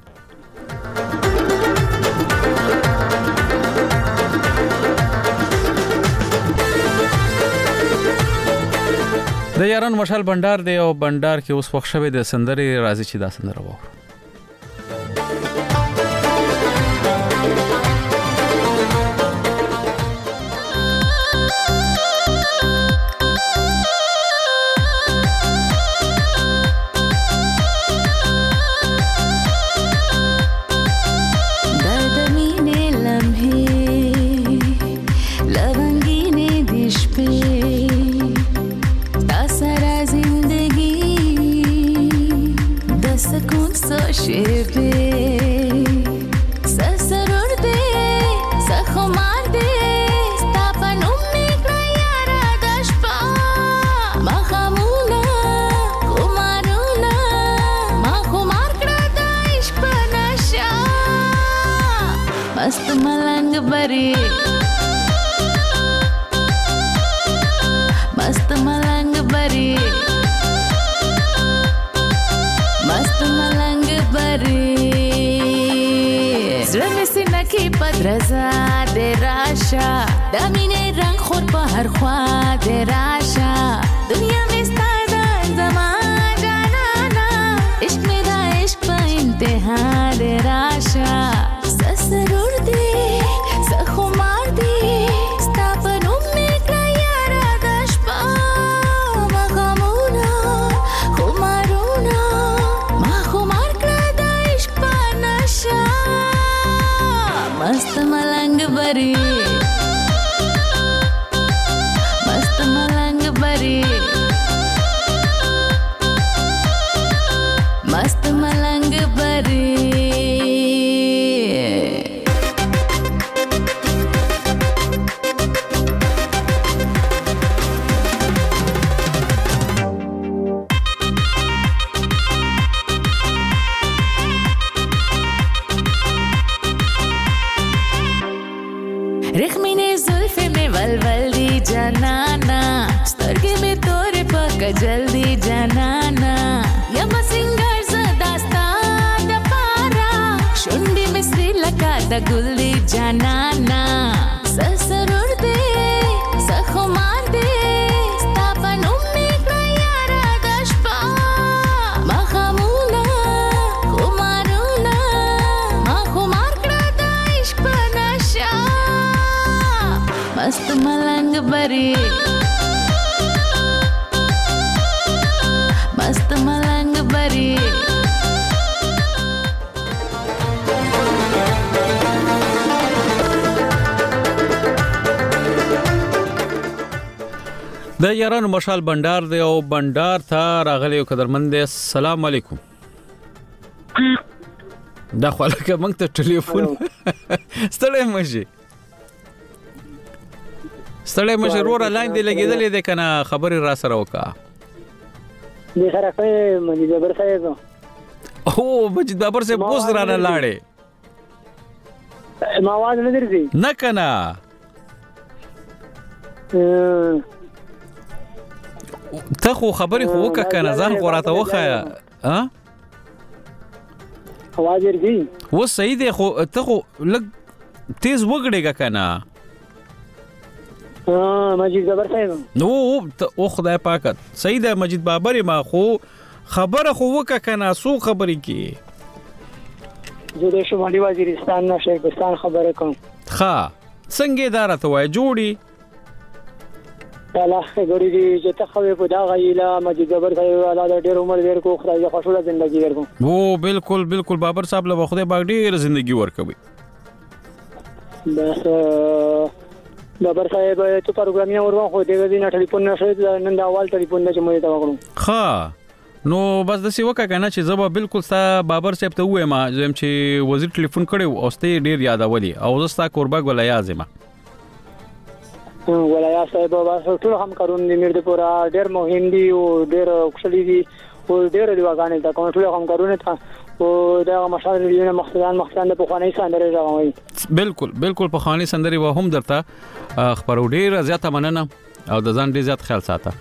د یارانو مشال بندر دی او بندر کې اوس وخت شوی د سندرې راځي چې دا سندره وره رضا د راشه د مینې رنگ خور په هر خوا د راشه دنیا مې ستا ده زما جانانا عشق مې دا عشق په انتها د راشه څه سرور دی څه خمار دی ستا په نوم مې کړه یاره دا شپه ماښامونه خمارونه ما خمار کړه د عشق په نشه मस्त मलंग बरी मस्त मलंग बरी मस्त मलंग बरी जल्दी जनाना यम सिंगर सदास्ता द पारा शुंडी में श्रीलंका द गुल्ली जनाना ससरुर दे सखुमार दे स्थापन उम्मी कयारा दशपा मखमुना कुमारुना मखुमार क्रदा इश्क नशा मस्त मलंग बरी मस्त मलंग बरी د یارانو مشال بندر دی او بندر ته راغلی او قدرمن دی السلام علیکم دا خو لکه موږ ته ټلیفون ستړی مشي ستړی مشي روره لاین دی لګېدلې دی کنه خبرې را سره وکړه دې سره کوي مجید بابر صاحب او مجید بابر صاحب اوس رانه لاړې ما आवाज نه درځي نه کنه ته خو خبرې خو وکړه کنه ځان خو راته وښایه ها आवाज درځي و صحیح دی خو ته خو لږ تیز وګړېږه کنه ها مجید بابر صاحب نو او خدای پاک صحیح ده مجید بابر ما خو خبره خو وکړه کنه سو خبرې کی زه د شمالي وزیرستان نه شیخستان خبره کوم ښه څنګه اداره ته وای جوړي الله خبرې دي چې ته خو په دا غیلا مجید بابر صاحب الله د ډېر عمر ډېر کو خدای خوشاله ژوندۍ ورکو او بالکل بالکل بابر صاحب له خدای پاک ډېر ژوندۍ ورکوي بس بابر صاحب ته پروګرامي اورو خو دې غوډه ټلیفون نشي نن دا اول ټلیفون نه چې مې تا وکړم ښه نو بس د سی وکا کنه چې زبا بالکل ستا بابر صاحب ته وایم زم چې وزیر ټلیفون کړو او ستې ډیر یادولې او زستا قرباګ ولا یازما ولا صاحب بابا ټول هم کارون دي میر د پورا ډیر مهم دي او ډیر خوشالي دي او ډیر دی واغانې دا کوم ټول هم کارونه تا او دا مشال ریډیو نه مخکې مخکې په خواني سندره راغوي. بالکل بالکل په خواني سندري و هم درته خبرو ډیر زیاته مننه او د ځان ډیر زیات خیال ساته.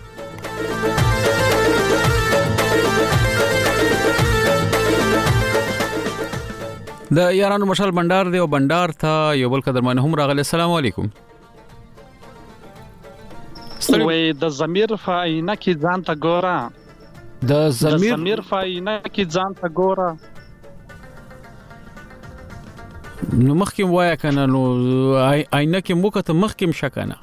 د یارانو مشال بندر دی او بندر ته یو بل قدرمن هم راغلی. السلام علیکم. وې د ضمیر فاینه کې ځان ته ګوره د ضمیر ضمیر فاینه کې ځان ته ګوره نو مخکې وایا کنه نو آینه کې مو کته مخکې شکنه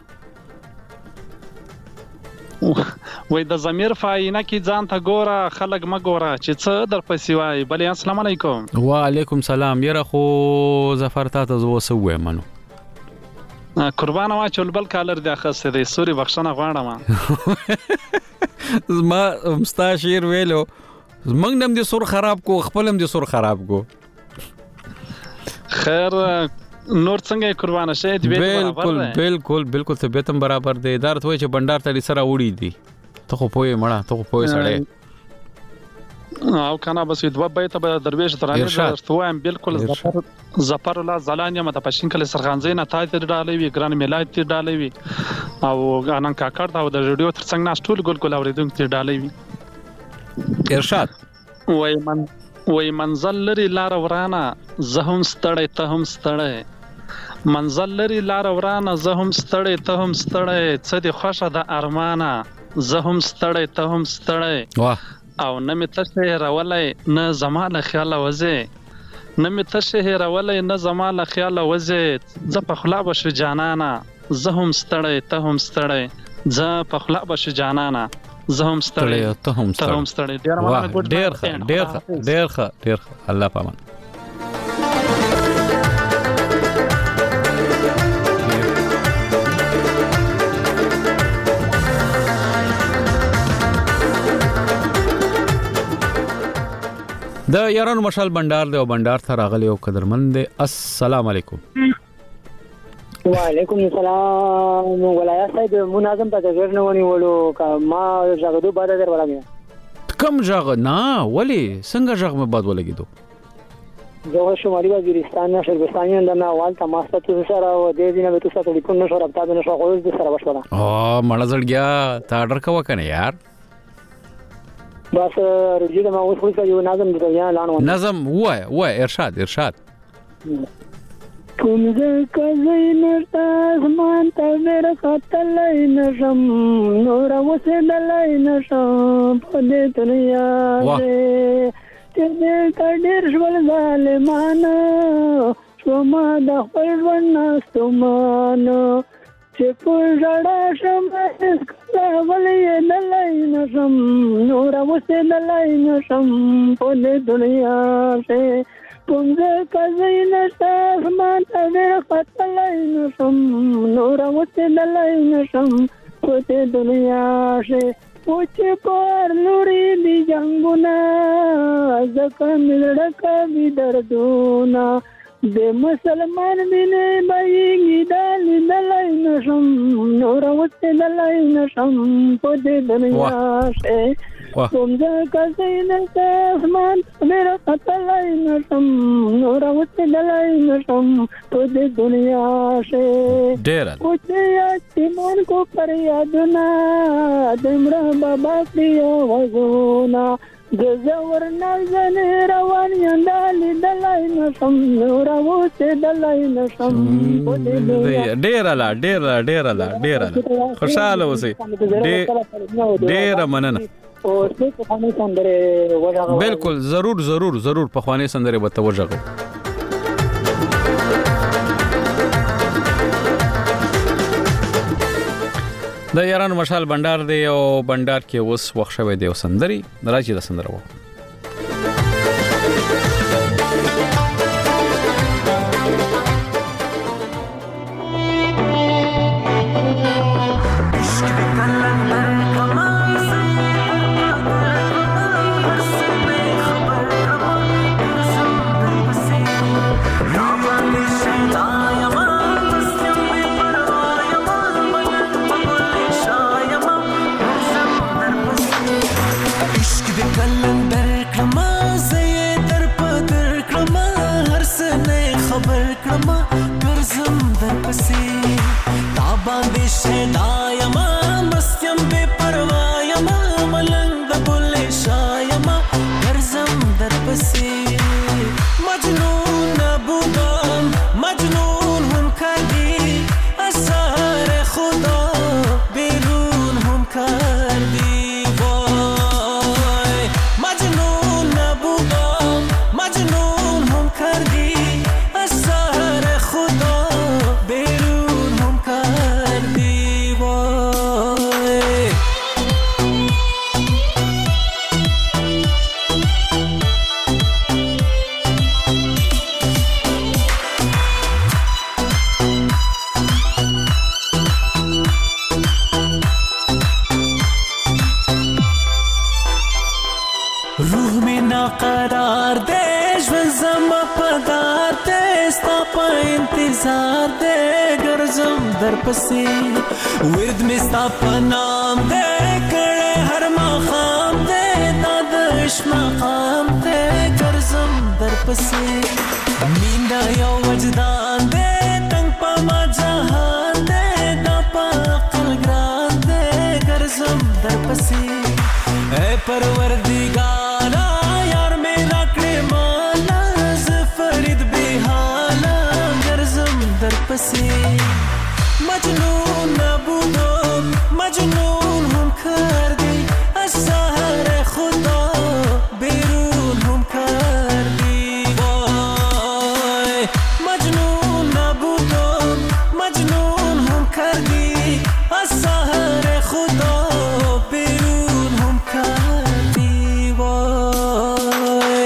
وې د ضمیر فاینه کې ځان ته ګوره خلک ما ګوره چې څه در پسې وای. بلې السلام علیکم. وعلیکم سلام. یره خو ظفر تا ته زو سوې منو قربان وا چول بل کالر دی اخسته دی سوري بخښنه غواړم. ما مستا شیر ویلو موږ نم دي سور خراب کو خپلم دي سور خراب کو. خیر نور څنګه قربانه شه دی بالکل بالکل بالکل طبيعت هم برابر دی. دار ته چې بندر ته سره وړي دي ته خو پوي مړه ته خو پوي سړی او کنه بس دوه بیت به درویش درانه درتوایم. بالکل ظفر ظفر الله زلانی مت پښین کله سرخانځي نه تای ته ډالې وی ګران ملایت ته ډالې وی او انن کاکړ دا د ریډیو ترڅنګ ناس ټول ګل ګل اوریدونکو ته ډالې وی. ارشاد وای من وای منزل لري لار ورانه زه هم ستړی ته هم ستړی منزل لري لار ورانه زه هم ستړی ته هم ستړی څه دی خوښه د ارمانه زه هم ستړی ته هم ستړی. واه او نه می تشه راولای نه زماله خیال وځي نه می تشه راولای نه زماله خیال وځي ز په خلا بش جانانا زه هم ستړی ته هم ستړی ز په خلا بش جانانا زه هم ستړی ته هم ستړی. ډیر مننه ډیر ډیر ډیر ډیر الله پامان. د یارانو مشال بندر دی او بندر ته راغلی او قدرمند دی. السلام علیکم. وعلیکم السلام. ولایت صاحب مناظم ته غیر نه ونی ولو ما ژغدو بعد در ولاګم کم ژغ نه ولی څنګه ژغ مې بعد ولګیدو زه شمالي وزیرستان نه شربستاني نه وال تماسته تو سره و دې دینه به تاسو ټلیفون نشو رابطه نه شو خو دې سره وشوله. او مړه زړګیا تا آرډر کا وکنه یار بس رجیده ما اوس خو یو نظم د دنیا اعلان و نظم وای وای ارشاد ارشاد. کوم ځکه زینت اسمان ته ور خطلای نشم نور وسدلای نشم په دې دنیا چې دې کډیر شول ظالمانه شوما د خپل ژوند نستمانه چې په جړا شم کله ولې دلای نشم نور وسدلای نشم په دې دنیا کې کوم ځکه زینت اسمان ته ور خطلای نشم نور وسدلای نشم په دې دنیا کې چې پر لوري دی جنگونه زکه ملړکه وی دردونه د مسلمان دینه بایګی دال دلای نشم نور وسدلای نشم په دې دنیا کې کوم ځکه زینت اسمان ور خطلای نشم نور وسدلای نشم په دې دنیا کې ډیر او چې مون کو پر یادونه دمړه بابا پریو وزونا د زور نازن روان یندال دلای نشم نور وسدلای نشم په دې دنیا ډیر لا ډیر ډیر لا ډیر خوشاله اوسئ ډیر مننه. او څه په خاني سندره وژغه بالکل ضرور ضرور ضرور په خواني سندره به توجه. د یارانو مشال بندر دی او بندر کې اوس وخت شوی دی او سندري راځي د سندره وو. कलंदर انتظار دې ګرځم در پسې ورد مې ستا په نام دې کړې هر ماښام دې دا د عشق مقام دې ګرځم در پسې مینه یو وجدان دې تنگ په ما جهان دې دا په عقل ګران دې ګرځم در پسې اے پروردګارا یار مې راکړې مالا زه فرید بې حاله ګرځم در پسې مجنون نبودم مجنون هم کردی از سحر خدا بیرون هم کردی وای مجنون نبودم مجنون هم کردی از سحر خدا بیرون هم کردی وای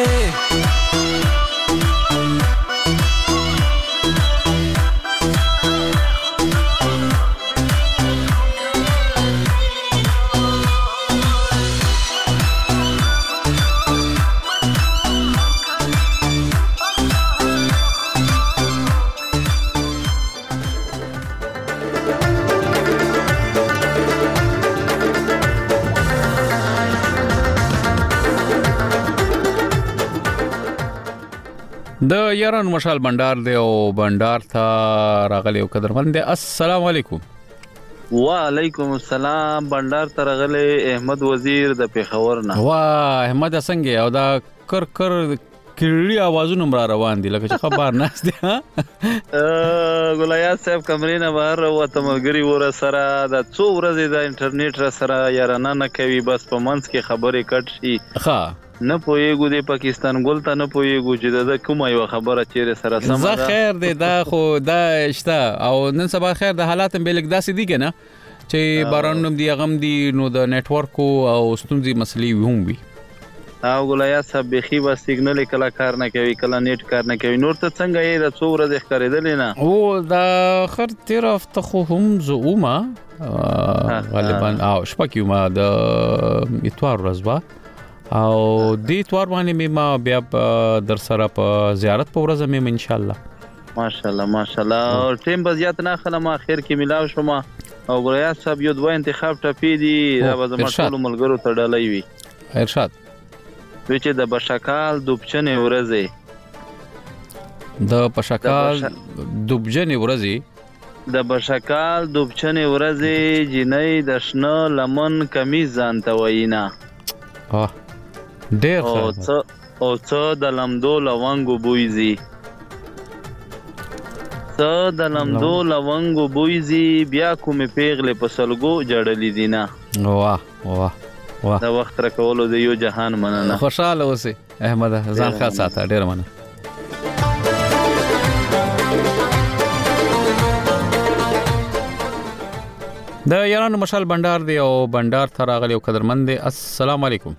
د یارانو مشال بندر دی او بندر ته راغلی او قدرمن دی. السلام علیکم. وعلیکم السلام. بندر ته راغلی احمد وزیر د پیښور نه. واه احمد څنګه او دا کر کر کړي आवाजونه مر روان دي لکه چې خبر ناس دي ها ګولیا صاحب کمرې نه بهر وته ملګری ور سره د څو ورځې د انټرنیټ را سره یارانه نه کوي بس په منځ کې خبرې کټ شي ها نه پويګو د پاکستان ګول ته نه پويګو چې د کومه یو خبره چیرې سره سم ده. زه خیر دی دا خو دا شته او نن سبا خیر د حالات به لګ داسې دي کنه چې بارانوم دی غم دی نو د نت ورک او ستونزې مسلې هم وي. او ګولیا صاحب بخي با سیګنل کله کار نه کوي کله نیټ کار نه کوي. نور ته څنګه یې د څو ورځې ښکارېدل نه او دا خر تیر هفته خو هم زوما غالبا او شپږ یوم د اتوار ورځ او دې اتوار باندې مې ما بیا در سره په زیارت په ورځ مې ان شاء الله ماشاءالله ماشاءالله ټیم بزیات نه خلم اخر کې ملاو شوم او ګولیا صاحب یو دوه انتخاب ټپی دي دا به زما ټول ملګرو ته ډالۍ وي. ارشاد چې د بشکال دوبچنې ورځې د بشکال دوبچنې ورځې د بشکال دوبچنې ورځې جنې د شنه لمن کمیز ځانته وینا اه ډېر ښه او څه او څه د لمدو لونګو بویزي څه د لمدو لونګو بویزي بیا کومې پیغلې په سلګو جړلې دي نه. واه واه واه دا وخت را کولو د یو جهان مننه. خوشاله اوسې احمد ځان ښه ساته ډېر مننه. د یارانو مشال بندر دی او بندر ته راغلی او قدرمن دی. السلام علیکم.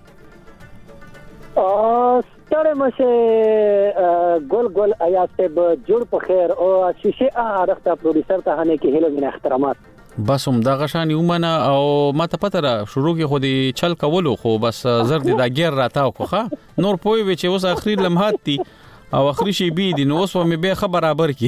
ستړی مشه ګل ګل آیات صاحب جوړ په خیر او شیشه ارخته پروډوسر ته هنه کې هلو من احترامات. بس هم دا غشان یومنه او ماته پته را شروع کې خو دی چل کولو خو بس زر دی دا غیر راته خو ښه نور پوي وي چې اوس اخري لمحات دي او اخري شي بي دي نو اوس مې به خبر برابر کی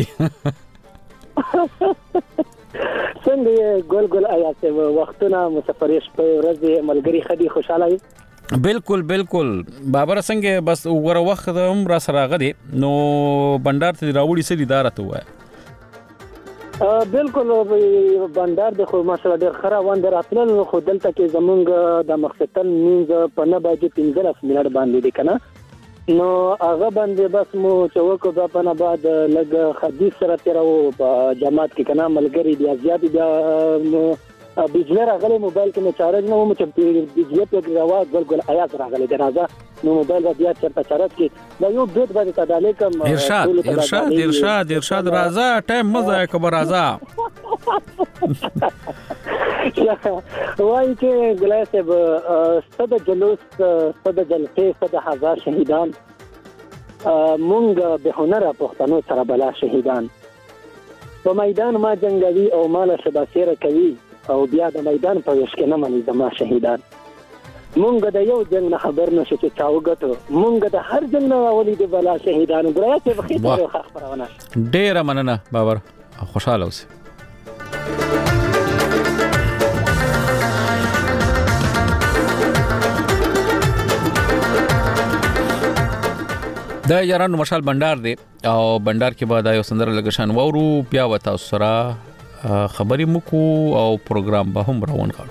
څنګه ګل ګل آیات وختونه مسافرېش په ورځ ملګری خدي خوشاله وي. بالکل بالکل بابر څنګه بس وګوره وخت هم را سره غدي نو بندر ته راوړي سړي دارته وای. بالکل بندر د خو ماشاءالله ډېر خره وند راتلل خو دلته کې زمونږ د مخفتن مینځ په نه باندې پنځه منټ باندې دي کنه نو هغه باندې بس مو چوکو د پنه بعد لګ خدي سره تیرو په جماعت کې کنه ملګری بیا زیات بیا بجلی راغلی موبایل کې نه چارج نه و چې بجلی په روا ګل ګل آیات راغلی درازه نو موبایل بیا چرته چارج کې دا یو بیت باندې تداله کوم. ارشاد ارشاد ارشاد ارشاد راځه ټایم مزه کوم راځه وای چې ګلاسب ستد جلوس ستد جلسه ستد هزار شهیدان مونږ به هنر پښتنو سره بلا شهیدان په میدان ما جنگوي او مال شباسره کوي او بیا د میدان په وښ کې نه مني زما شهیدان مونږ د یو جنگ نه خبر نشو چې چا وګټو مونږ د هر جنگ نه ولې د بلا شهیدانو ګریا ته بخې ته خبرونه ډېر مننه بابر خوشاله اوسئ. د یارانو مشال بندر دی او بندر کې بعد یو سندره لګشان وورو بیا وتا سره خبرې مکو او پروګرام به هم روان کړو.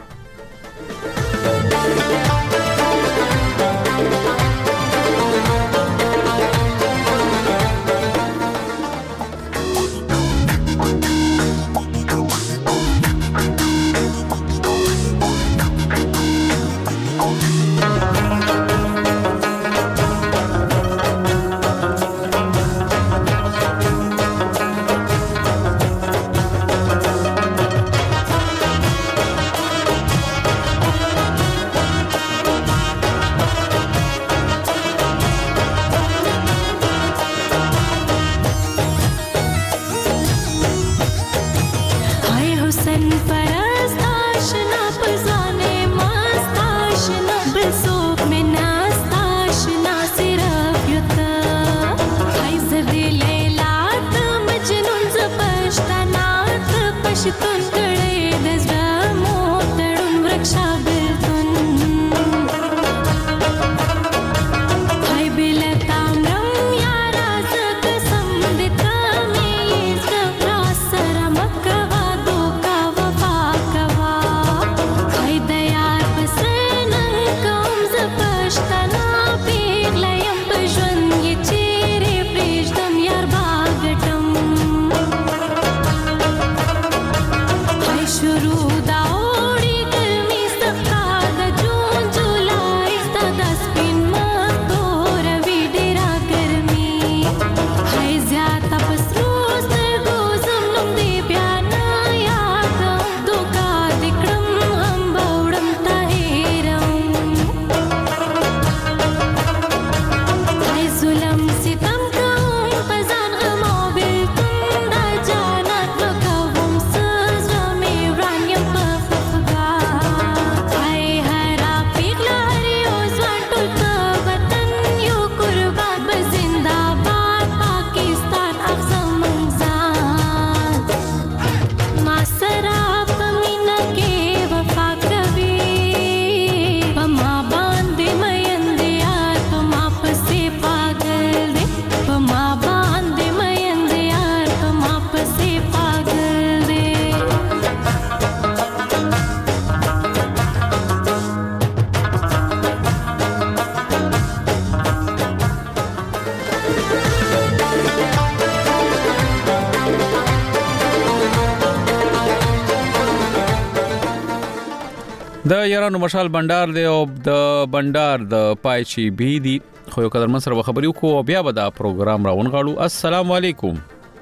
د یارانو مشال بندر دی او د بندر د پایچی بی دی خو یو قدر من سره خبرې وکړو بیا به دا پروګرام راون غاړو. السلام علیکم.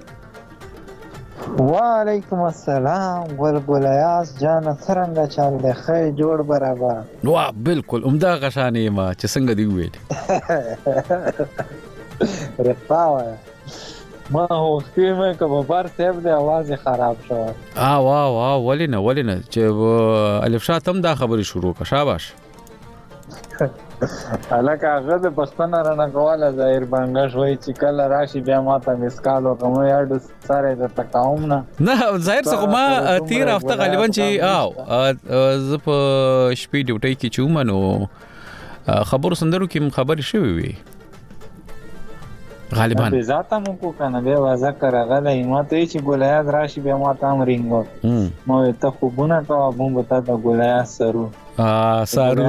وعلیکم السلام ګلګلیاس جان څنګه چل دی خیر جوړ برابر وا بالکل عمده غشانې ما چې څنګه دی ویل رفاوه ما هو سپیمه که ببر سیب دی آواز خراب شو آه واه واه ولی نه ولی نه چې الف شاه تم دا خبرې شروع که شاباش الکه هغه د پښتنه رانه کوله ظاهر بنګش وای چې کله راشي بیا ماته مسکال وکم یاډ سره د تکاوم نه نه ظاهر څه ما تیر هفته غالبا چې او ز په شپې ډیوټي کې چومنو خبرو سندرو کې خبرې شوې وي غالبا به ذاته مو کو کنه به وازه کرغله ماته چې ګولیاز راشي بیا ماته هم رینګو مو ته خوبونه کا مو بتا د ګولیاز سرو ا سارو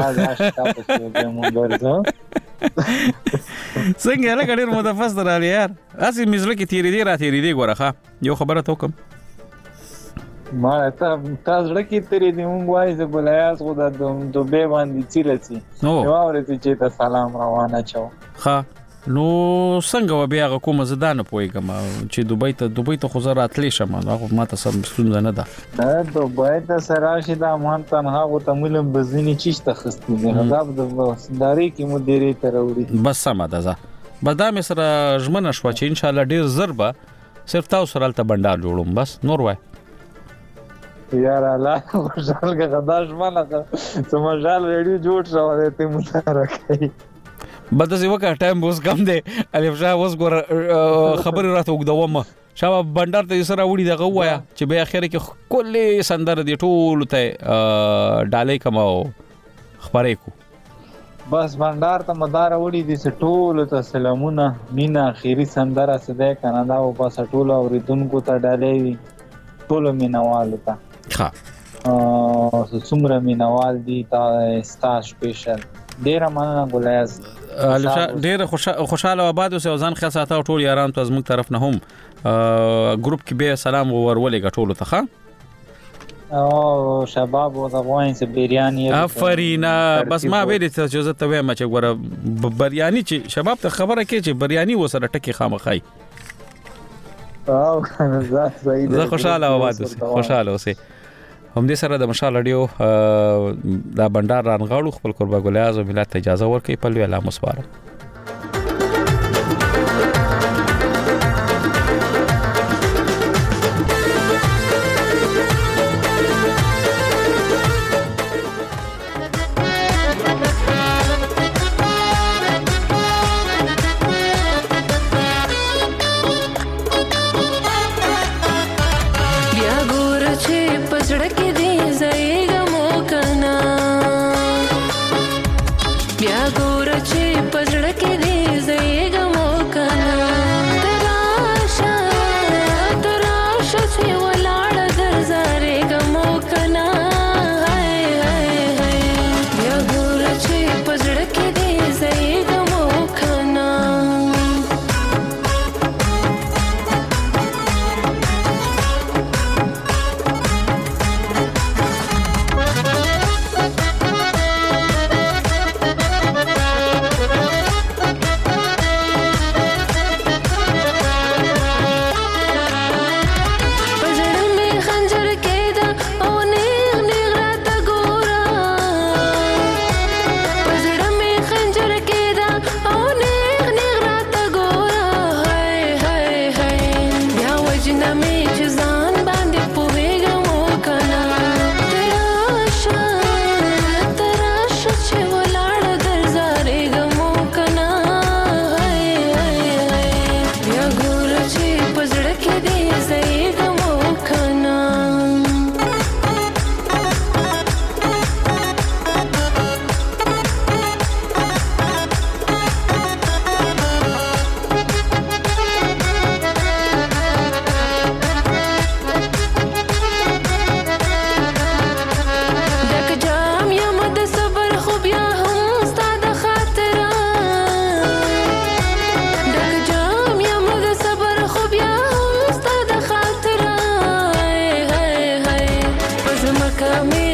څنګه له کډیر متفس درالي یار اسی مزله کې تیری دی را تیری دی ګورخه یو خبره ته کوم ما ته تاسو لکه تیری دی مونږ وایي چې ګولیاز خو د دوبه باندې چیرسي نو اورته چې ته سلام روانه چو ها نو څنګه بیا کوم زدان پويګم چې دوبۍ ته دوبۍ ته خو زه راتلی شم هغه ماته سم ستونزه نه ده دا دوبۍ ته سراشي دا مان تنها غو تملم بزنی چیشته خستې نه دا د داري کې مدیری تر وړي بس سم ده زه بدامه سره ژمنه شو چې ان شاء الله ډیر زربه صرف تاسو سره ته بندر جوړوم بس نور وای یار الله خوشحال که خداش مالا سمجھال ریڈیو جوړ شو ته متارکې بده زیوکه ټایم اوس کم دی الف شاه اوس ګور خبر راته وګدوم شابه بندر ته سره وړي دغه وایا چې به اخر کې کله سندر دی ټول ته ډالې کماو خبرې کو بس بندر ته مدار وړي دي ټول ته سلامونه مینا اخیری سندره سده کنه دا او بس ټول اوریدونکو ته ډالې ټول مینوال ته ها ا څومره مینوال دي تا ستا سپیشل ډیر مننه ګولیاز الشا ډیر خوشاله آباد اوسه ځان خیال ساته ټول یاران ته زموږ طرف نه هم ګروپ کې به سلام ورولې ټول ته ښه او شباب او افغان سه بریانی افرینا بس ما ویل ته چې زه ته وایم چې ګوره بریانی چې شباب ته خبره کې چې بریانی وسره ټکی خامخای او زه صحیح زه خوشاله آباد اوسه خوشاله اوسه هم دې سره د مشال اډیو دا بندر رانغاړو خپل قربا ګلیاز او ملت اجازه ورکړي په لوی الله مسواره Come